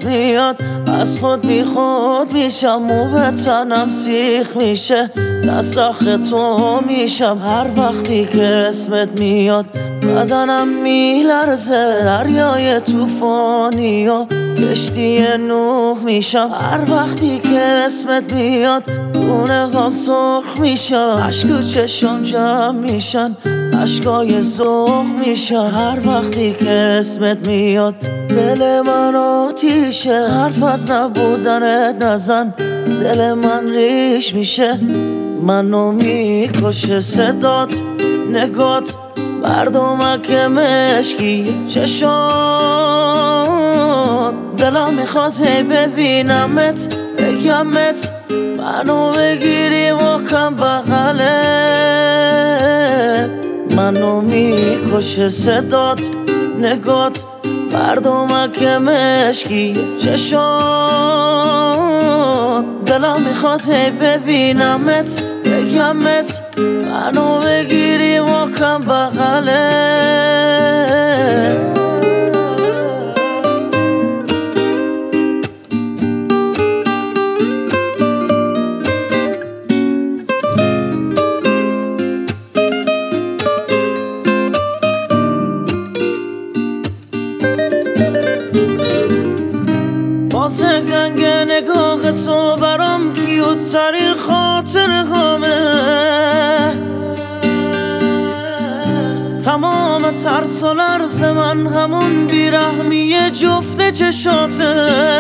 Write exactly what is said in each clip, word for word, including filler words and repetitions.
اسمت میاد از خود بی خود میشم، مو به تنم سیخ میشه، دستاخ تو میشم هر وقتی که اسمت میاد. بدنم میلرزه دریای توفانی و کشتی نوح میشم هر وقتی که اسمت میاد. دونه غم سرخ میشم، عشق تو چشم جمع میشن، عشقای ذوق میشن هر وقتی که اسمت میاد. دل من آتیشه حرف از نبودنت نزن، دل من ریش میشه منو میکشه صدات نگات مردمک مشکی چشات. دلم میخواد هی ببینمت بگمت منو بگیری محکم بغله، منو میکشه صدات نگات مردمک مشکی چشات. دلم میخواد هی ببینمت بگمت منو بگیری محکم بغله. واسه گنگ نگاه تو برام کیوت ترین خاطر همه، تمام ترس و لرز من همون بیرحمی جفت چشاته.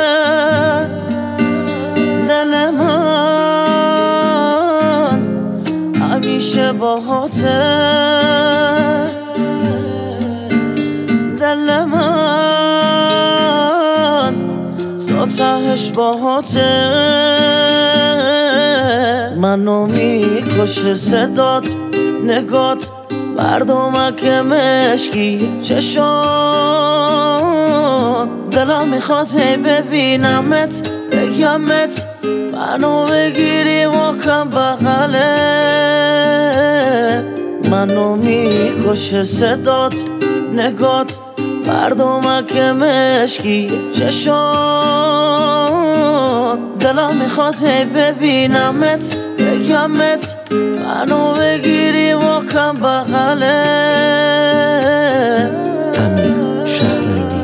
دل من همیشه باهاته، دل من تا تهش باهاته. منو میکشه صدات نگات مردمک مشکی چشات. دلم میخواد هی ببینمت بگمت منو بگیری محکم بغله، منو میکشه صدات نگات مردمک مشکی چشات. دلم میخواد هی ببینمت بگمت منو بگیری محکم بغله. امیر شهرینی